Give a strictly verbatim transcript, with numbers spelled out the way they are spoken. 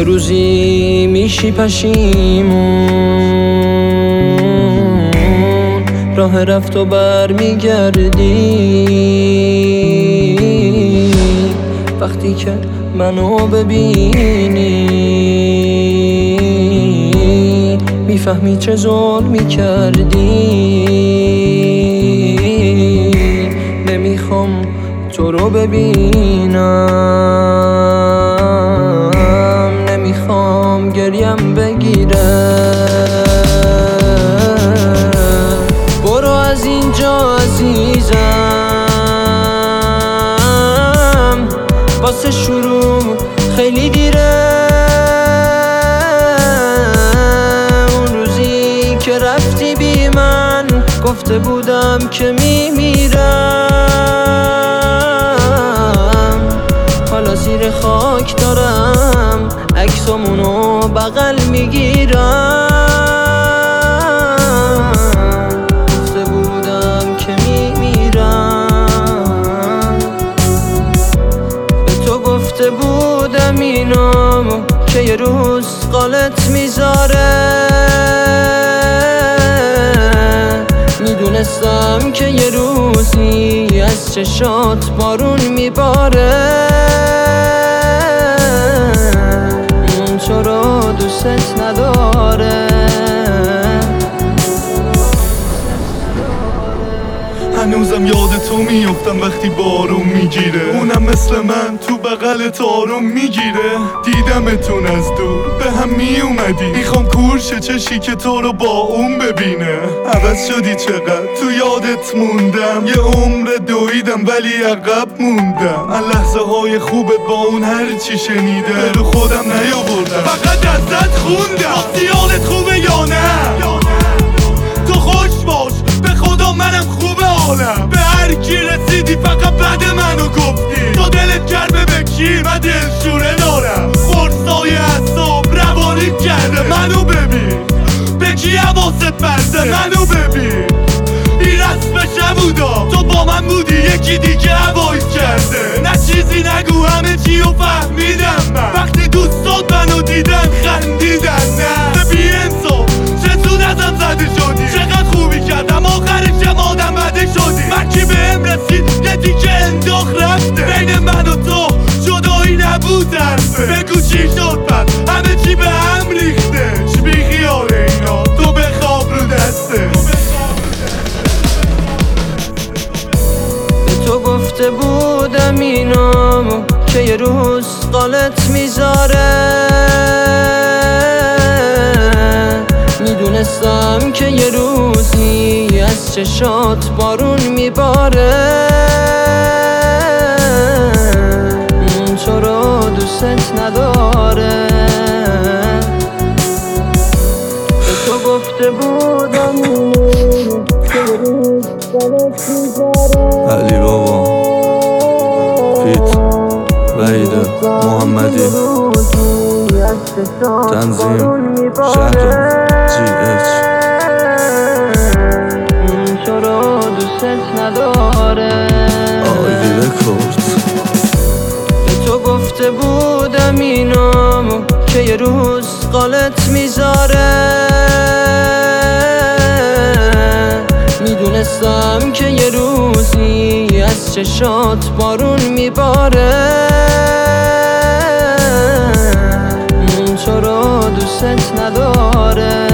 یه روزی میشی پشیمون، راه رفت و بر میگردی. وقتی که منو ببینی میفهمی چه ظلمی کردی. نمیخوام تو رو ببینم، نمیخوام گریم بگیره. برو از اینجا عزیزم، واسه شروع خیلی دیره. اون روزی که رفتی بی من گفته بودم که میمیرم. حالا زیر خاک دارم عکسامونو بغل میگیرم. گفته بودم که میمیرم، به تو گفته بودم اینو که یه روز قالت میذاره. میدونستم که یه روزی از چشات بارون میباره. اون تو رو دوست نداره. هنوزم یاد تو میافتم وقتی بارون میگیره. اونم مثل من تو بغلت آروم میگیره. دیدمتون از دور به هم میومدی، میخوام کورش چشی که تو رو با اون ببینه. عوض شدی چقدر تو یادت موندم، یه عمر دویدم ولی عقب موندم. از لحظه های خوبت با اون هر چی شنیده رو خودم نیاوردم، فقط دستت خوندم. حالت خوبه یا نه؟ تو خوش باش، به خدا منم خوبه حالم. به هر کی رسیدی فقط بعد منو گفتی. تو دلت گرمه به کی؟ من دلشوره دارم. فرسای اعصاب روانی کرده منو ببین. به کی حواست پرده منو ببین. این رسمش بودا، تو با من بودی یکی دیگه هوایت کرده. نه چیزی نگو همه چی رو فهمیدم من. وقتی دوستات منو دیدن خندیدن. نه بی انصاف چطور ازم زده شدی. چقدر خوبی کردم آخرشم آدم بده شدی. من کی بهم رسید یه دیگه انداخت رفته. بین من و تو جدایی نبود حرفه. بگو چی شد پس همه چی به هم ریخته. بی خیال اینا تو بخواب رو دسته. به تو گفته بودم اینو که یه روز قالت میذاره. میدونستم که یه روزی از چشات بارون میباره. اون تو رو دوست نداره. به تو گفته بودم که یه روز قالت میذاره. علی بابا فیت وحید محمدی تنظیم شهر جی اچ. تو رو دوست نداره. آیوی رکورد. به تو گفته بودم اینو که یه روز قالت میذاره. میدونستم که یه روزی از چشات بارون میباره. اون تو رو دوست نداره.